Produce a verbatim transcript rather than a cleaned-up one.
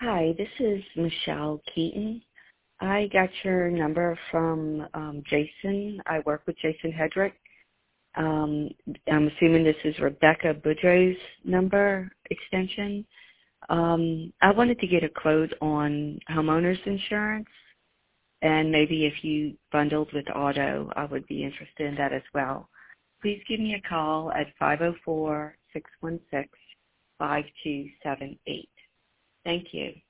Hi, this is Michelle Keaton. I got your number from um, Jason. I work with Jason Hedrick. Um, I'm assuming this is Rebecca Boudreaux's number extension. Um, I wanted to get a quote on homeowners insurance, and maybe if you bundled with auto, I would be interested in that as well. Please give me a call at five oh four, six one six, five two seven eight. Thank you.